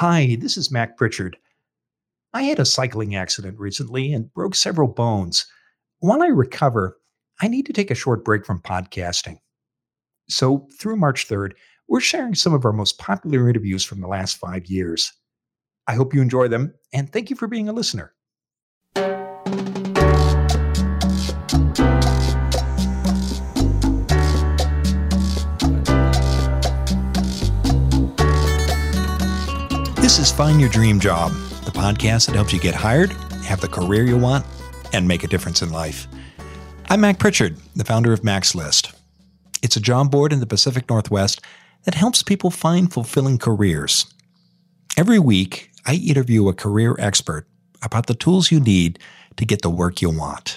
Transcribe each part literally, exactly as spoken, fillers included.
Hi, this is Mac Pritchard. I had a cycling accident recently and broke several bones. While I recover, I need to take a short break from podcasting. So, through March third, we're sharing some of our most popular interviews from the last five years. I hope you enjoy them, and thank you for being a listener. This is Find Your Dream Job, the podcast that helps you get hired, have the career you want, and make a difference in life. I'm Mac Pritchard, the founder of Mac's List. It's a job board in the Pacific Northwest that helps people find fulfilling careers. Every week, I interview a career expert about the tools you need to get the work you want.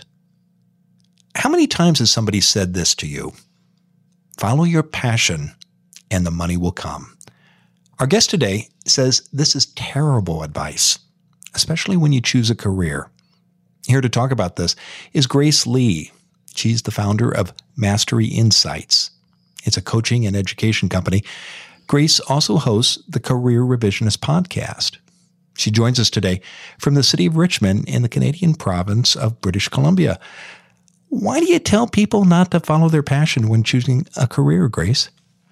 How many times has somebody said this to you? Follow your passion and the money will come. Our guest today says this is terrible advice, especially when you choose a career. Here to talk about this is Grace Lee. She's the founder of Mastery Insights. It's a coaching and education company. Grace also hosts the Career Revisionist podcast. She joins us today from the city of Richmond in the Canadian province of British Columbia. Why do you tell people not to follow their passion when choosing a career, Grace?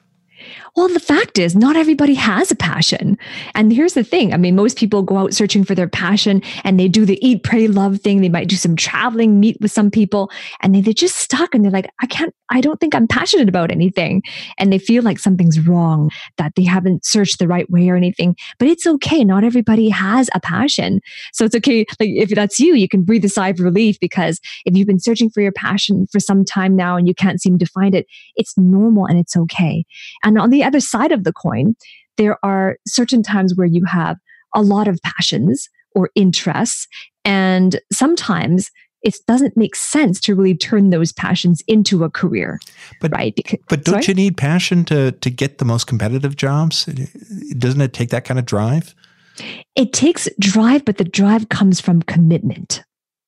Well, the fact is, not everybody has a passion. And here's the thing. I mean, most people go out searching for their passion and they do the eat, pray, love thing. They might do some traveling, meet with some people, and they, they're just stuck and they're like, I can't, I don't think I'm passionate about anything. And they feel like something's wrong, that they haven't searched the right way or anything. But it's okay. Not everybody has a passion. So it's okay. Like if that's you, you can breathe a sigh of relief, because if you've been searching for your passion for some time now and you can't seem to find it, it's normal and it's okay. And on the other side of the coin, there are certain times where you have a lot of passions or interests, and sometimes it doesn't make sense to really turn those passions into a career, but, right? Because, but don't sorry? you need passion to, to get the most competitive jobs? Doesn't it take that kind of drive? It takes drive, but the drive comes from commitment.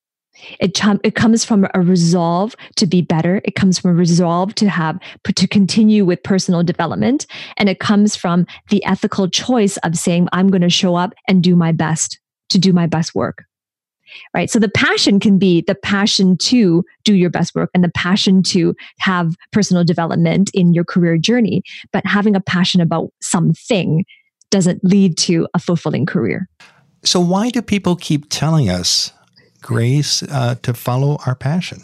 It, ch- it comes from a resolve to be better. It comes from a resolve to have, to continue with personal development. And it comes from the ethical choice of saying, I'm going to show up and do my best, to do my best work. Right. So the passion can be the passion to do your best work and the passion to have personal development in your career journey. But having a passion about something doesn't lead to a fulfilling career. So why do people keep telling us, Grace, uh, to follow our passion?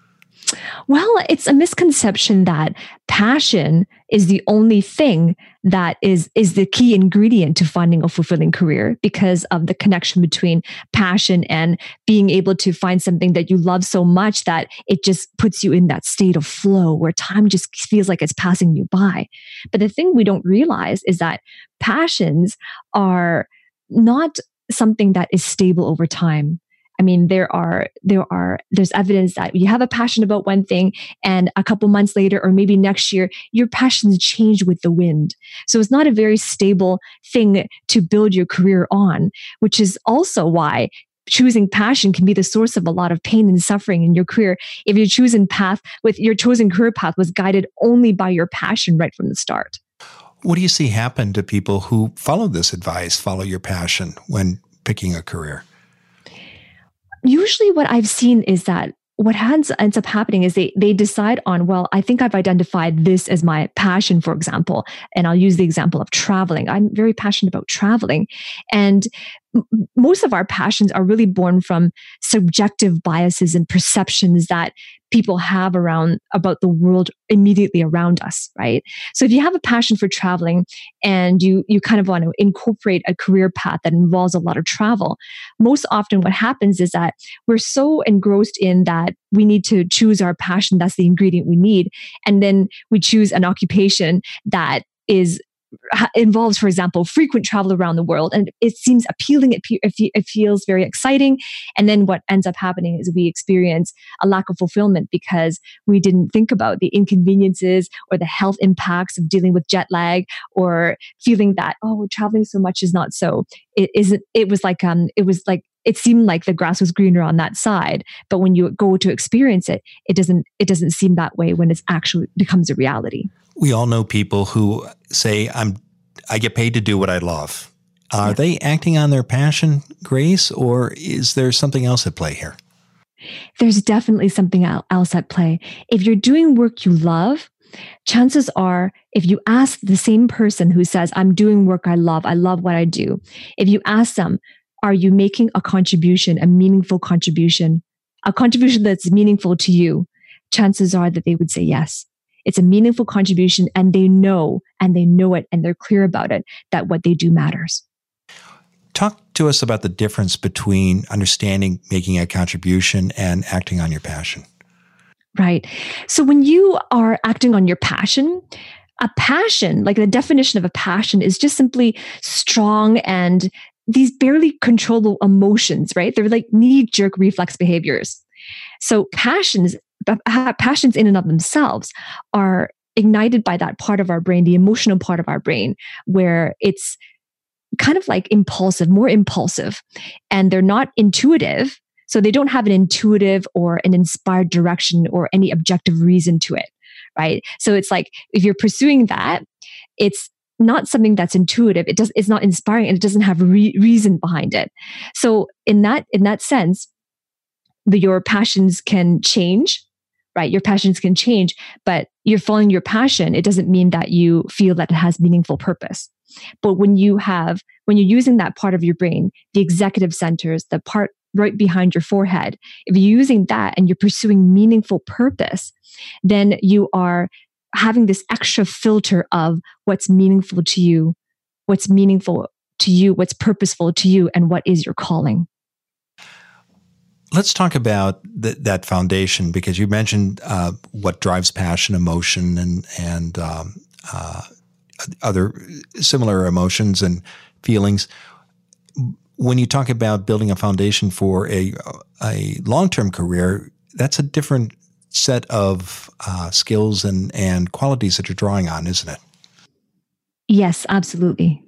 Well, it's a misconception that passion is the only thing that is, is the key ingredient to finding a fulfilling career, because of the connection between passion and being able to find something that you love so much that it just puts you in that state of flow where time just feels like it's passing you by. But the thing we don't realize is that passions are not something that is stable over time. I mean, there are, there are, there's evidence that you have a passion about one thing and a couple months later, or maybe next year, your passions change with the wind. So it's not a very stable thing to build your career on, which is also why choosing passion can be the source of a lot of pain and suffering in your career. If your chosen path with your chosen career path was guided only by your passion right from the start. What do you see happen to people who follow this advice, follow your passion when picking a career? Usually what I've seen is that what ends, ends up happening is they they decide on, well, I think I've identified this as my passion, for example, and I'll use the example of traveling. I'm very passionate about traveling. And m- most of our passions are really born from subjective biases and perceptions that people have around about the world immediately around us, right? So if you have a passion for traveling and you you kind of want to incorporate a career path that involves a lot of travel, most often what happens is that we're so engrossed in that we need to choose our passion, that's the ingredient we need, and then we choose an occupation that is involves, for example, frequent travel around the world, and it seems appealing. It, pe- it feels very exciting. And then what ends up happening is we experience a lack of fulfillment because we didn't think about the inconveniences or the health impacts of dealing with jet lag, or feeling that, oh, traveling so much is not so. It isn't. It was like um. It was like it seemed like the grass was greener on that side. But when you go to experience it, it doesn't. It doesn't seem that way when it actually becomes a reality. We all know people who say, "I'm, I get paid to do what I love," Are Yeah. they acting on their passion, Grace, or is there something else at play here? There's definitely something el- else at play. If you're doing work you love, chances are, if you ask the same person who says, I'm doing work I love, I love what I do, if you ask them, are you making a contribution, a meaningful contribution, a contribution that's meaningful to you? Chances are that they would say yes. It's a meaningful contribution, and they know, and they know it, and they're clear about it, that what they do matters. Talk to us about the difference between understanding making a contribution and acting on your passion. Right. So when you are acting on your passion, a passion, like the definition of a passion, is just simply strong and these barely controllable emotions, right? They're like knee-jerk reflex behaviors. So passions, passions in and of themselves are ignited by that part of our brain, the emotional part of our brain, where it's kind of like impulsive, more impulsive, and they're not intuitive. So they don't have an intuitive or an inspired direction or any objective reason to it, right? So it's like, if you're pursuing that, it's not something that's intuitive. It does, it's not inspiring, and it doesn't have re- reason behind it. So in that, in that sense, the, your passions can change, right? Your passions can change, but you're following your passion. It doesn't mean that you feel that it has meaningful purpose. But when you have, when you're using that part of your brain, the executive centers, the part right behind your forehead, if you're using that and you're pursuing meaningful purpose, then you are having this extra filter of what's meaningful to you, what's meaningful to you, what's purposeful to you, and what is your calling. Let's talk about th- that foundation, because you mentioned uh, what drives passion, emotion, and and um, uh, other similar emotions and feelings. When you talk about building a foundation for a a long-term career, that's a different set of uh, skills and and qualities that you're drawing on, isn't it? Yes, absolutely.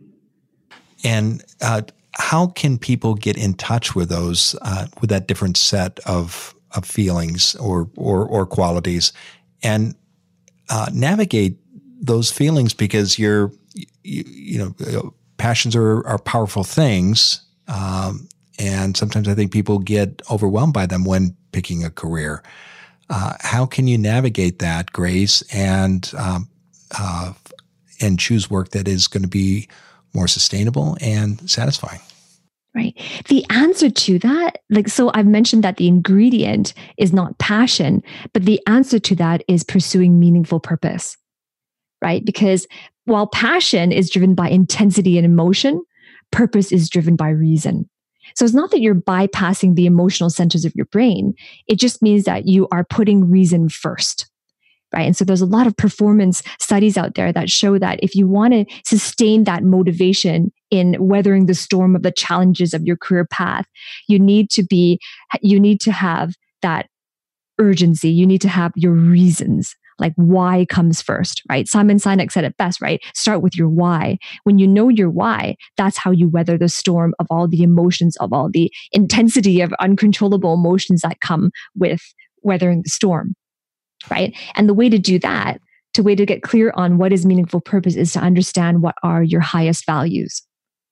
And uh, how can people get in touch with those, uh, with that different set of of feelings or or, or qualities, and uh, navigate those feelings? Because you're, you, you know, passions are, are powerful things, um, and sometimes I think people get overwhelmed by them when picking a career. Uh, how can you navigate that, Grace, and um, uh, and choose work that is going to be more sustainable and satisfying? Right. The answer to that, like, so I've mentioned that the ingredient is not passion, but the answer to that is pursuing meaningful purpose, right? Because while passion is driven by intensity and emotion, purpose is driven by reason. So it's not that you're bypassing the emotional centers of your brain. It just means that you are putting reason first. Right. And so there's a lot of performance studies out there that show that if you want to sustain that motivation in weathering the storm of the challenges of your career path, you need to be, you need to have that urgency. You need to have your reasons, like why comes first, right? Simon Sinek said it best, right? Start with your why. When you know your why, that's how you weather the storm of all the emotions, of all the intensity of uncontrollable emotions that come with weathering the storm. Right. And the way to do that, to way to get clear on what is meaningful purpose, is to understand what are your highest values.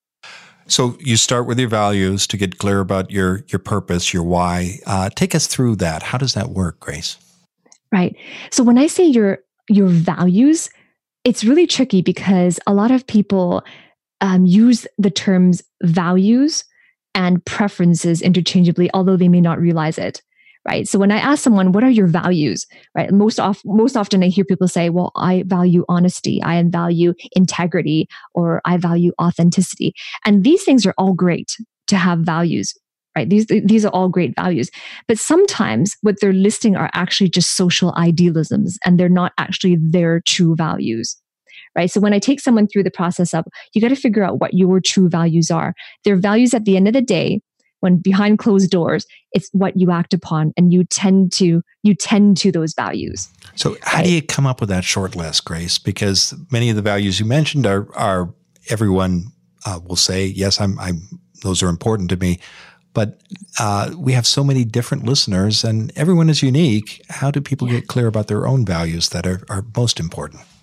So you start with your values to get clear about your your purpose, your why. Uh, take us through that. How does that work, Grace? Right. So when I say your your values, it's really tricky because a lot of people um, use the terms values and preferences interchangeably, although they may not realize it. Right. So when I ask someone, what are your values? Right. Most of, most often I hear people say, well, I value honesty. I value integrity, or I value authenticity. And these things are all great to have values. Right. These, these are all great values. But sometimes what they're listing are actually just social idealisms, and they're not actually their true values. Right. So when I take someone through the process of, you got to figure out what your true values are. Their values at the end of the day, when behind closed doors, it's what you act upon, and you tend to you tend to those values. So how right? do you come up with that short list, Grace? Because many of the values you mentioned are are everyone uh, will say, yes, I'm I'm those are important to me. But uh, we have so many different listeners, and everyone is unique. How do people Yeah. get clear about their own values that are, are most important?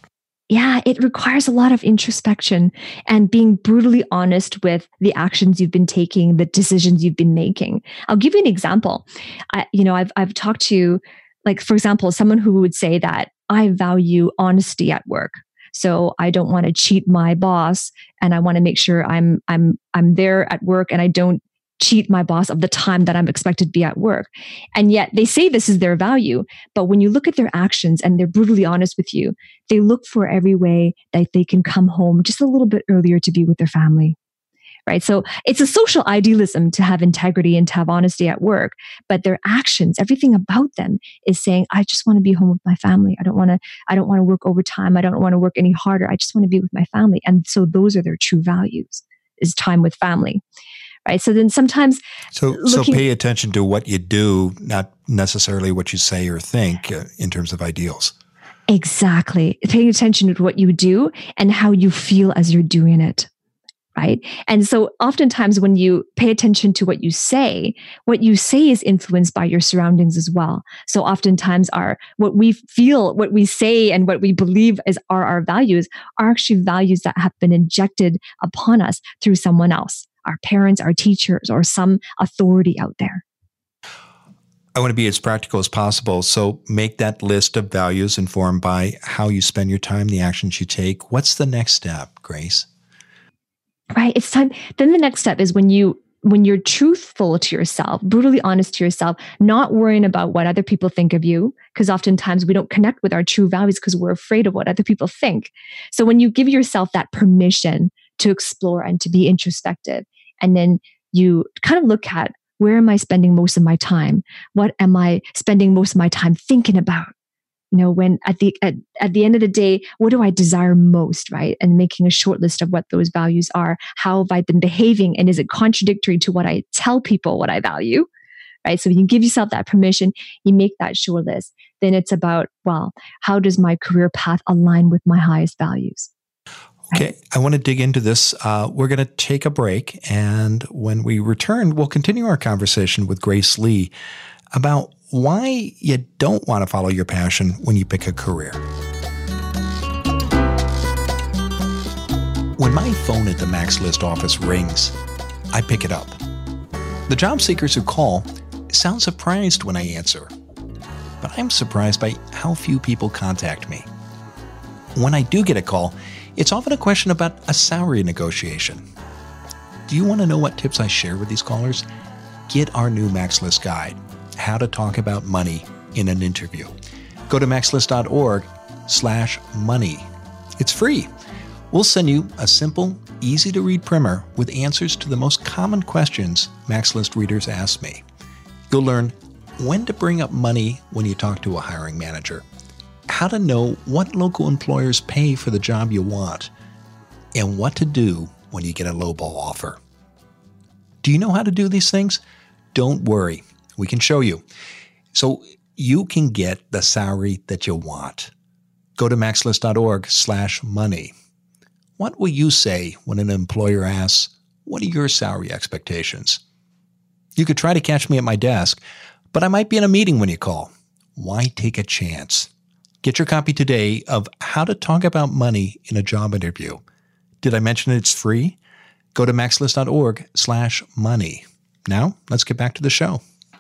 Yeah, it requires a lot of introspection and being brutally honest with the actions you've been taking, the decisions you've been making. I'll give you an example. I, you know, I've I've talked to, like, for example, someone who would say that I value honesty at work. So I don't want to cheat my boss, and I want to make sure I'm I'm I'm there at work and I don't cheat my boss of the time that I'm expected to be at work. And yet they say this is their value. But when you look at their actions and they're brutally honest with you, they look for every way that they can come home just a little bit earlier to be with their family. Right. So it's a social idealism to have integrity and to have honesty at work, but their actions, everything about them is saying, I just want to be home with my family. I don't want to, I don't want to work overtime. I don't want to work any harder. I just want to be with my family. And so those are their true values, is time with family. Right. So then sometimes. So, looking, so pay attention to what you do, not necessarily what you say or think uh, in terms of ideals. Exactly. Paying attention to what you do and how you feel as you're doing it. Right. And so oftentimes when you pay attention to what you say, what you say is influenced by your surroundings as well. So oftentimes our, what we feel, what we say and what we believe is are our values are actually values that have been injected upon us through someone else, our parents, our teachers, or some authority out there. I want to be as practical as possible. So make that list of values informed by how you spend your time, the actions you take. What's the next step, Grace? Right. It's time. Then the next step is when you, when you're truthful to yourself, brutally honest to yourself, not worrying about what other people think of you, because oftentimes we don't connect with our true values because we're afraid of what other people think. So when you give yourself that permission to explore and to be introspective, and then you kind of look at, where am I spending most of my time? What am I spending most of my time thinking about? You know, when at the at, at the end of the day, what do I desire most, right? And making a short list of what those values are. How have I been behaving? And is it contradictory to what I tell people what I value? Right? So you give yourself that permission, you make that short list. Then it's about, well, how does my career path align with my highest values? Okay, I want to dig into this. Uh, we're going to take a break. And when we return, we'll continue our conversation with Grace Lee about why you don't want to follow your passion when you pick a career. When my phone at the Max List office rings, I pick it up. The job seekers who call sound surprised when I answer, but I'm surprised by how few people contact me. When I do get a call, it's often a question about a salary negotiation. Do you want to know what tips I share with these callers? Get our new Max List guide, How to Talk About Money in an Interview. Go to maxlist.org slash money. It's free. We'll send you a simple, easy-to-read primer with answers to the most common questions Max List readers ask me. You'll learn when to bring up money when you talk to a hiring manager, how to know what local employers pay for the job you want, and what to do when you get a lowball offer. Do you know how to do these things? Don't worry. We can show you. So you can get the salary that you want. Go to maxlist.org slash money. What will you say when an employer asks, what are your salary expectations? You could try to catch me at my desk, but I might be in a meeting when you call. Why take a chance? Get your copy today of How to Talk About Money in a Job Interview. Did I mention it's free? Go to maxlist.org slash money. Now, let's get back to the show.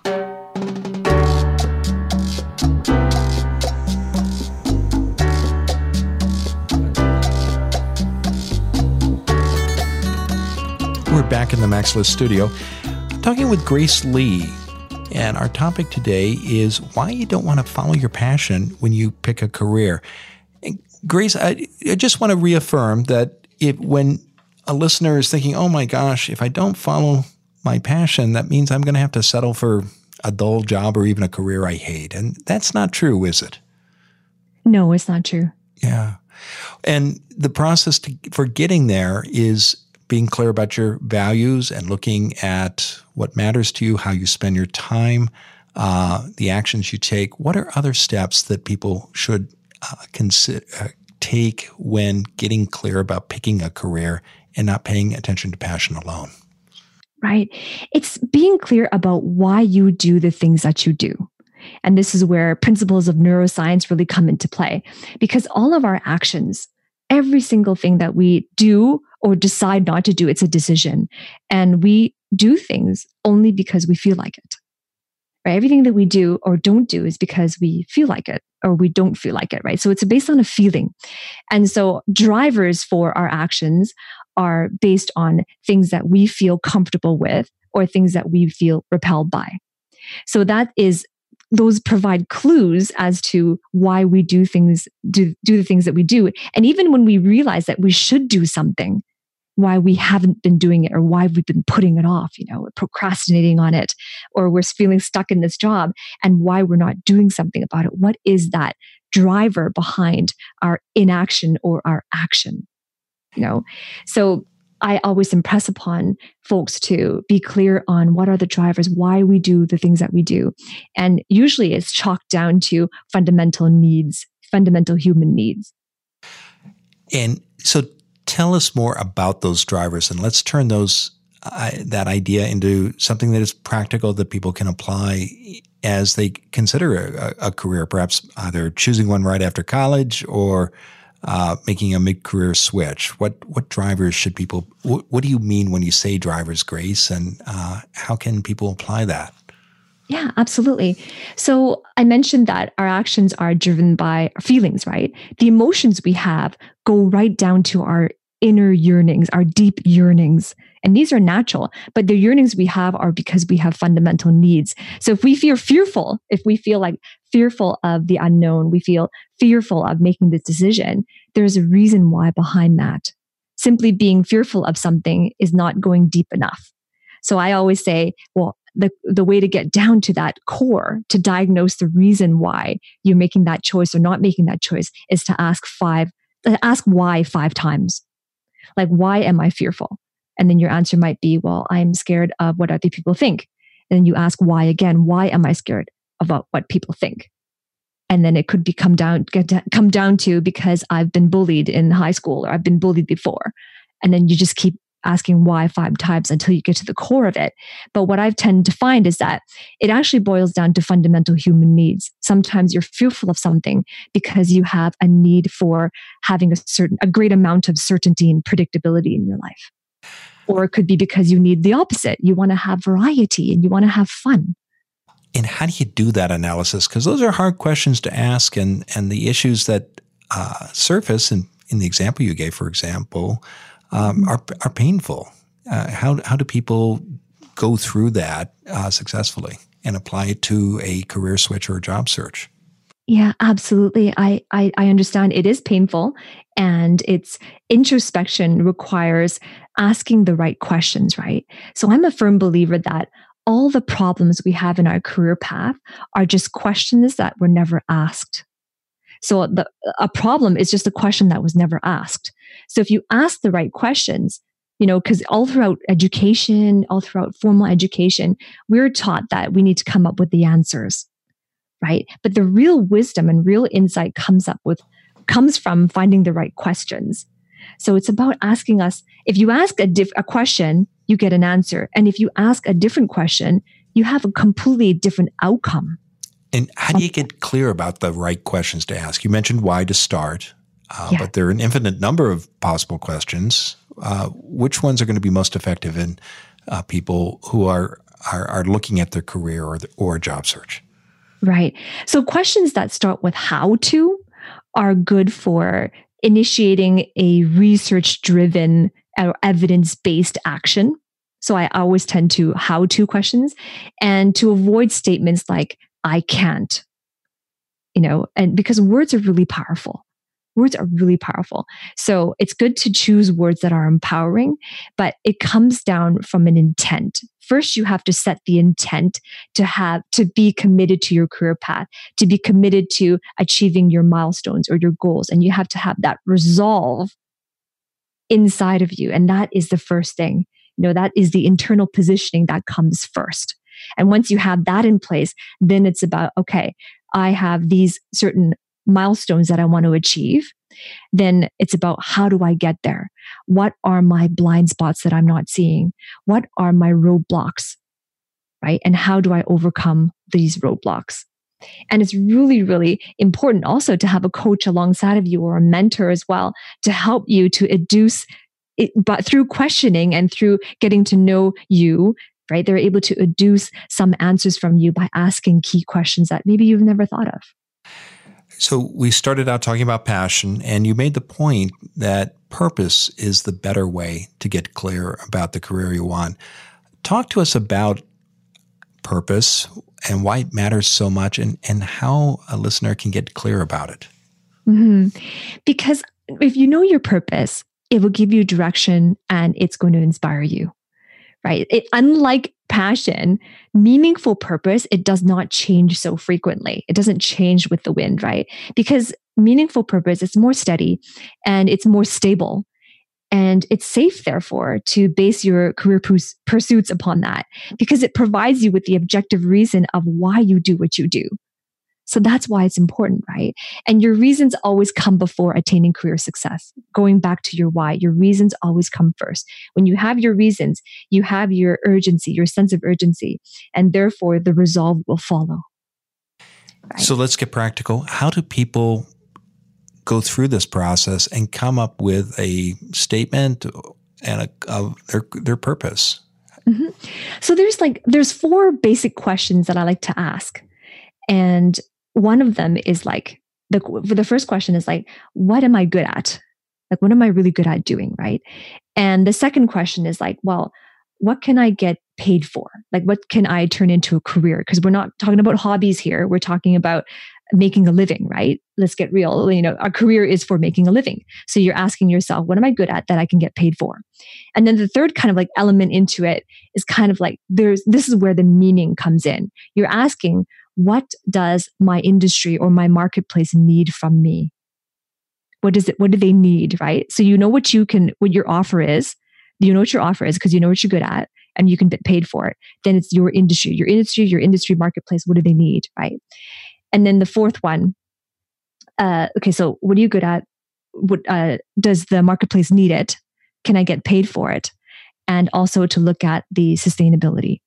We're back in the Max List studio. I'm talking with Grace Lee, and our topic today is why you don't want to follow your passion when you pick a career. And Grace, I, I just want to reaffirm that if when a listener is thinking, oh my gosh, if I don't follow my passion, that means I'm going to have to settle for a dull job or even a career I hate. And that's not true, is it? No, it's not true. Yeah. And the process to, for getting there is being clear about your values and looking at what matters to you, how you spend your time, uh, the actions you take. What are other steps that people should uh, consider, uh, take when getting clear about picking a career and not paying attention to passion alone? Right. It's being clear about why you do the things that you do. And this is where principles of neuroscience really come into play, because all of our actions Every single thing that we do or decide not to do, it's a decision. And we do things only because we feel like it. Right? Everything that we do or don't do is because we feel like it or we don't feel like it, right? So it's based on a feeling. And so drivers for our actions are based on things that we feel comfortable with or things that we feel repelled by. So that is, those provide clues as to why we do things, do, do the things that we do. And even when we realize that we should do something, why we haven't been doing it or why we've been putting it off, you know, procrastinating on it, or we're feeling stuck in this job and why we're not doing something about it. What is that driver behind our inaction or our action? You know, so I always impress upon folks to be clear on what are the drivers, why we do the things that we do. And usually it's chalked down to fundamental needs, fundamental human needs. And so tell us more about those drivers, and let's turn those uh, that idea into something that is practical that people can apply as they consider a, a career, perhaps either choosing one right after college or uh, making a mid-career switch. What what drivers should people? What, what do you mean when you say drivers, Grace, and uh, how can people apply that? Yeah, absolutely. So I mentioned that our actions are driven by our feelings, right? The emotions we have go right down to our inner yearnings, our deep yearnings. And these are natural, but the yearnings we have are because we have fundamental needs. So if we feel fearful, if we feel like fearful of the unknown, we feel fearful of making this decision, there's a reason why behind that. Simply being fearful of something is not going deep enough. So I always say, well, the, the way to get down to that core, to diagnose the reason why you're making that choice or not making that choice, is to ask five, ask why five times. Like, why am I fearful? And then your answer might be, well, I'm scared of what other people think. And then you ask why again, why am I scared about what people think? And then it could become down, get to, come down to because I've been bullied in high school or I've been bullied before. And then you just keep asking why five times until you get to the core of it. But what I've tended to find is that it actually boils down to fundamental human needs. Sometimes you're fearful of something because you have a need for having a certain, a great amount of certainty and predictability in your life. Or it could be because you need the opposite. You want to have variety and you want to have fun. And how do you do that analysis? Because those are hard questions to ask, and and the issues that uh, surface in, in the example you gave, for example, um, are are painful. Uh, how how do people go through that uh, successfully and apply it to a career switch or a job search? Yeah, absolutely. I, I I understand it is painful, and it's introspection requires asking the right questions, right? So I'm a firm believer that all the problems we have in our career path are just questions that were never asked. So the, a problem is just a question that was never asked. So if you ask the right questions, you know, because all throughout education, all throughout formal education, we're taught that we need to come up with the answers, right? But the real wisdom and real insight comes up with, comes from finding the right questions. So it's about asking us, if you ask a, diff, a question, you get an answer. And if you ask a different question, you have a completely different outcome. And how do you get clear about the right questions to ask? You mentioned why to start, uh, yeah. but there are an infinite number of possible questions. Uh, which ones are going to be most effective in uh, people who are, are are looking at their career or the, or a job search? Right. So questions that start with how to are good for initiating a research-driven or evidence-based action. So I always tend to how-to questions, and to avoid statements like, I can't, you know, and because words are really powerful. Words are really powerful. So it's good to choose words that are empowering, but it comes down from an intent. First, you have to set the intent to have, to be committed to your career path, to be committed to achieving your milestones or your goals. And you have to have that resolve inside of you. And that is the first thing. You know, that is the internal positioning that comes first. And once you have that in place, then it's about, okay, I have these certain milestones that I want to achieve. Then it's about, how do I get there? What are my blind spots that I'm not seeing? What are my roadblocks, right? And how do I overcome these roadblocks? And it's really, really important also to have a coach alongside of you or a mentor as well to help you to educe it, but through questioning and through getting to know you, right? They're able to educe some answers from you by asking key questions that maybe you've never thought of. So we started out talking about passion, and you made the point that purpose is the better way to get clear about the career you want. Talk to us about purpose and why it matters so much, and, and how a listener can get clear about it. Mm-hmm. Because if you know your purpose, it will give you direction and it's going to inspire you, right? It, unlike passion, meaningful purpose, it does not change so frequently. It doesn't change with the wind, right? Because meaningful purpose is more steady and it's more stable. And it's safe, therefore, to base your career purs- pursuits upon that because it provides you with the objective reason of why you do what you do. So that's why it's important, right? And your reasons always come before attaining career success. Going back to your why, your reasons always come first. When you have your reasons, you have your urgency, your sense of urgency, and therefore the resolve will follow. Right? So let's get practical. How do people go through this process and come up with a statement and a, of their their purpose? Mm-hmm. So there's like there's four basic questions that I like to ask, and one of them is like the the first question is like, what am I good at? Like, what am I really good at doing, right? And the second question is like, well, what can I get paid for? Like, what can I turn into a career? Because we're not talking about hobbies here. We're talking about making a living, right? Let's get real. You know, our career is for making a living. So you're asking yourself, what am I good at that I can get paid for? And then the third kind of like element into it is kind of like, there's, this is where the meaning comes in. You're asking, what does my industry or my marketplace need from me? What does it, what do they need, right? So you know what you can, what your offer is, you know what your offer is because you know what you're good at and you can get paid for it. Then it's your industry, your industry, your industry marketplace. What do they need, right? And then the fourth one, uh, okay, so what are you good at? What uh, does the marketplace need it? Can I get paid for it? And also to look at the sustainability.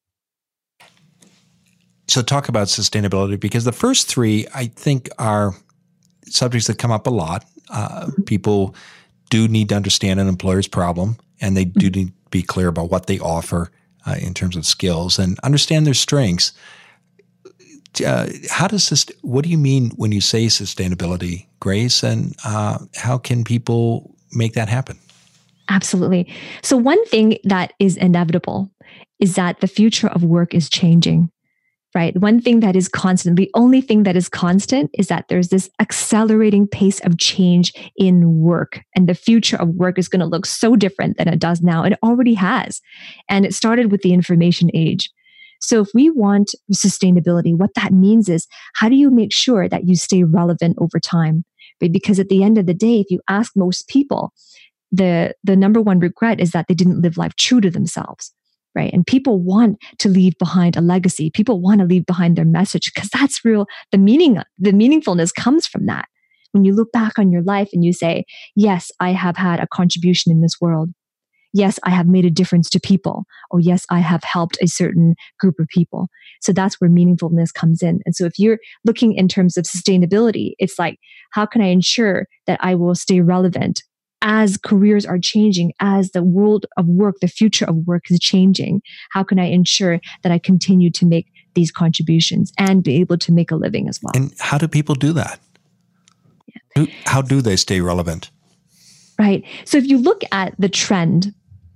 So talk about sustainability, because the first three, I think, are subjects that come up a lot. Uh, mm-hmm. People do need to understand an employer's problem, and they do need to be clear about what they offer uh, in terms of skills and understand their strengths. Uh, how does this, what do you mean when you say sustainability, Grace, and uh, how can people make that happen? Absolutely. So one thing that is inevitable is that the future of work is changing, right? One thing that is constant, the only thing that is constant is that there's this accelerating pace of change in work. And the future of work is going to look so different than it does now. It already has. And it started with the information age. So if we want sustainability, what that means is, how do you make sure that you stay relevant over time? Right? Because at the end of the day, if you ask most people, the, the number one regret is that they didn't live life true to themselves. Right. And people want to leave behind a legacy. People want to leave behind their message because that's real. The meaning, the meaningfulness comes from that. When you look back on your life and you say, yes, I have had a contribution in this world. Yes, I have made a difference to people. Or yes, I have helped a certain group of people. So that's where meaningfulness comes in. And so if you're looking in terms of sustainability, it's like, how can I ensure that I will stay relevant as careers are changing, as the world of work, the future of work is changing? How can I ensure that I continue to make these contributions and be able to make a living as well? And how do people do that? Yeah. How do they stay relevant? Right. So if you look at the trend,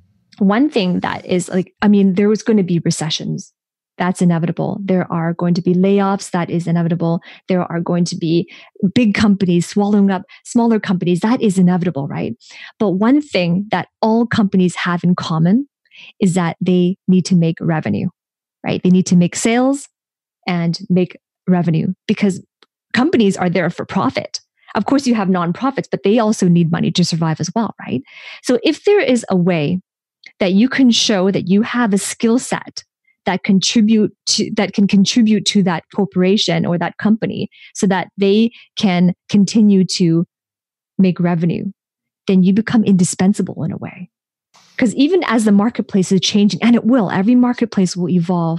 one thing that is like, I mean, there was going to be recessions. That's inevitable. There are going to be layoffs. That is inevitable. There are going to be big companies swallowing up smaller companies. That is inevitable, right? But one thing that all companies have in common is that they need to make revenue, right? They need to make sales and make revenue because companies are there for profit. Of course, you have nonprofits, but they also need money to survive as well, right? So if there is a way that you can show that you have a skill set that contribute to that can contribute to that corporation or that company so that they can continue to make revenue, then you become indispensable in a way. Because even as the marketplace is changing, and it will, every marketplace will evolve,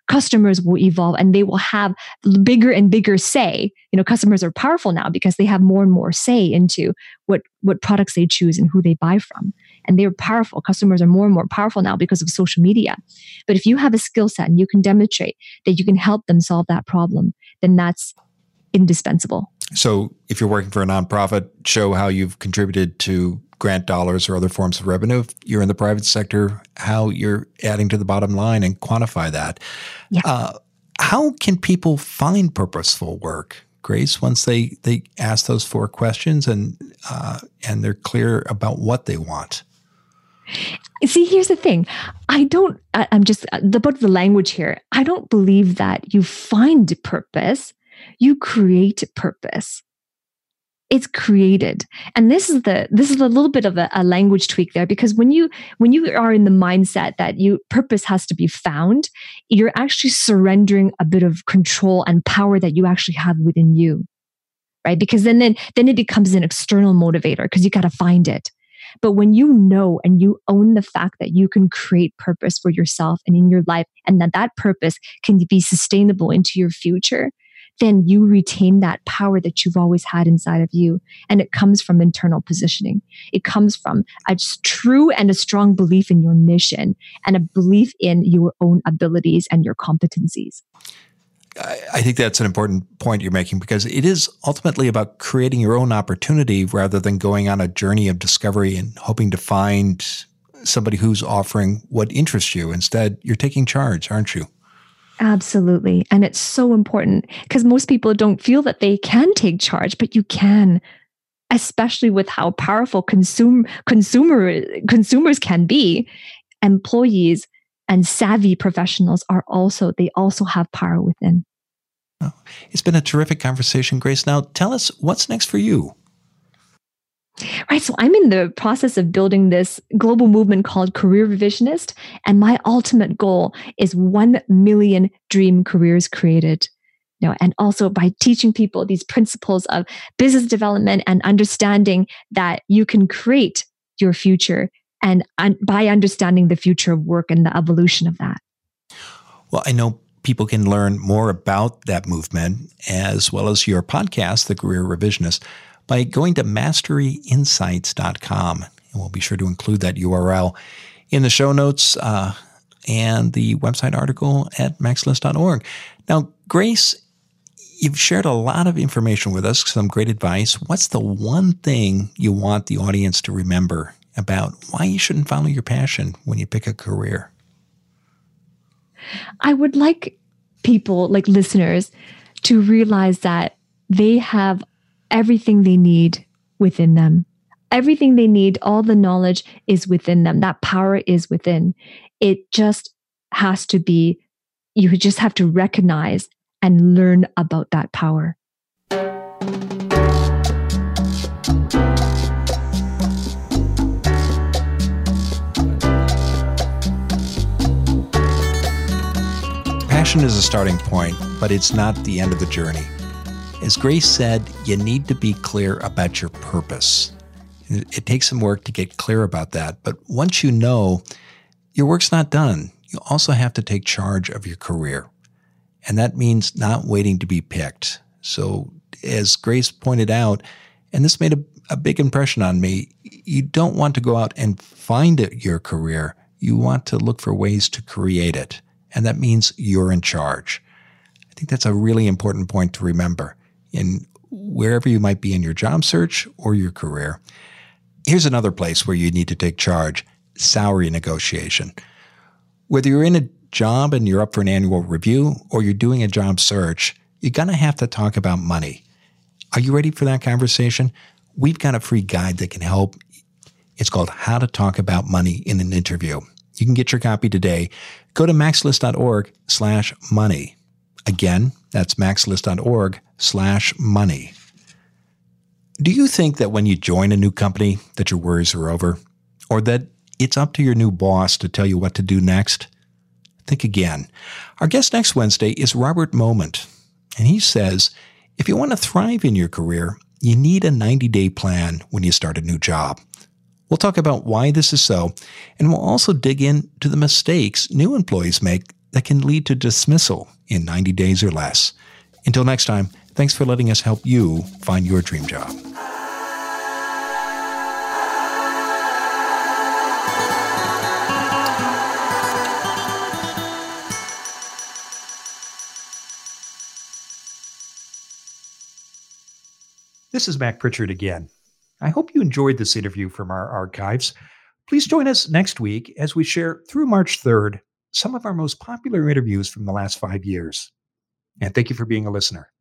customers will evolve and they will have bigger and bigger say. You know, customers are powerful now because they have more and more say into what, what products they choose and who they buy from. And they're powerful. Customers are more and more powerful now because of social media. But if you have a skill set and you can demonstrate that you can help them solve that problem, then that's indispensable. So if you're working for a nonprofit, show how you've contributed to grant dollars or other forms of revenue. If you're in the private sector, how you're adding to the bottom line and quantify that. Yeah. Uh, how can people find purposeful work, Grace, once they, they ask those four questions and uh, and they're clear about what they want? See, here's the thing. I don't, I, I'm just about the language here. I don't believe that you find purpose. You create purpose. It's created. And this is the, this is a little bit of a, a language tweak there, because when you, when you are in the mindset that you, purpose has to be found, you're actually surrendering a bit of control and power that you actually have within you, right? Because then, then, then it becomes an external motivator because you got to find it. But when you know and you own the fact that you can create purpose for yourself and in your life, and that that purpose can be sustainable into your future, then you retain that power that you've always had inside of you. And it comes from internal positioning. It comes from a true and a strong belief in your mission and a belief in your own abilities and your competencies. I think that's an important point you're making, because it is ultimately about creating your own opportunity rather than going on a journey of discovery and hoping to find somebody who's offering what interests you. Instead, you're taking charge, aren't you? Absolutely. And it's so important because most people don't feel that they can take charge, but you can, especially with how powerful consumer, consumer, consumers can be. Employees and savvy professionals are also, they also have power within. Oh, it's been a terrific conversation, Grace. Now tell us what's next for you. Right. So I'm in the process of building this global movement called Career Revisionist. And my ultimate goal is one million dream careers created. You know, and also by teaching people these principles of business development and understanding that you can create your future, and un- by understanding the future of work and the evolution of that. Well, I know people can learn more about that movement as well as your podcast, The Career Revisionist, by going to mastery insights dot com. And we'll be sure to include that U R L in the show notes uh, and the website article at max list dot org. Now, Grace, you've shared a lot of information with us, some great advice. What's the one thing you want the audience to remember about why you shouldn't follow your passion when you pick a career? I would like people, like listeners, to realize that they have everything they need within them. Everything they need, all the knowledge is within them. That power is within. It just has to be, you just have to recognize and learn about that power. Passion is a starting point, but it's not the end of the journey. As Grace said, you need to be clear about your purpose. It, it takes some work to get clear about that, but once you know, your work's not done. You also have to take charge of your career. And that means not waiting to be picked. So as Grace pointed out, and this made a, a big impression on me, you don't want to go out and find it, your career. You want to look for ways to create it. And that means you're in charge. I think that's a really important point to remember in wherever you might be in your job search or your career. Here's another place where you need to take charge: salary negotiation. Whether you're in a job and you're up for an annual review or you're doing a job search, you're going to have to talk about money. Are you ready for that conversation? We've got a free guide that can help. It's called How to Talk About Money in an Interview. You can get your copy today. Go to max list dot org slash money. Again, that's max list dot org slash money. Do you think that when you join a new company that your worries are over, or that it's up to your new boss to tell you what to do next? Think again. Our guest next Wednesday is Robert Moment, and he says, if you want to thrive in your career, you need a ninety-day plan when you start a new job. We'll talk about why this is so, and we'll also dig into the mistakes new employees make that can lead to dismissal in ninety days or less. Until next time, thanks for letting us help you find your dream job. This is Mac Pritchard again. I hope you enjoyed this interview from our archives. Please join us next week as we share through March third some of our most popular interviews from the last five years. And thank you for being a listener.